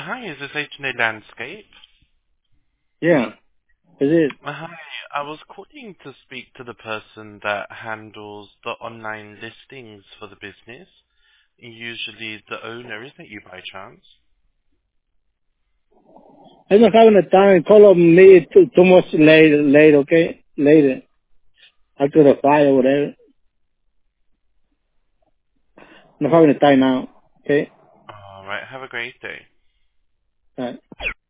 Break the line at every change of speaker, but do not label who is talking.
Hi, is this H&A Landscape?
Yeah, is it?
Hi, I was calling to speak to the person that handles the online listings for the business. Usually the owner, isn't it you by chance?
I'm not having the time. Call up me too much later, okay? Later. After the fire or whatever. I'm not having the time now, okay?
Alright, have a great day.
All right.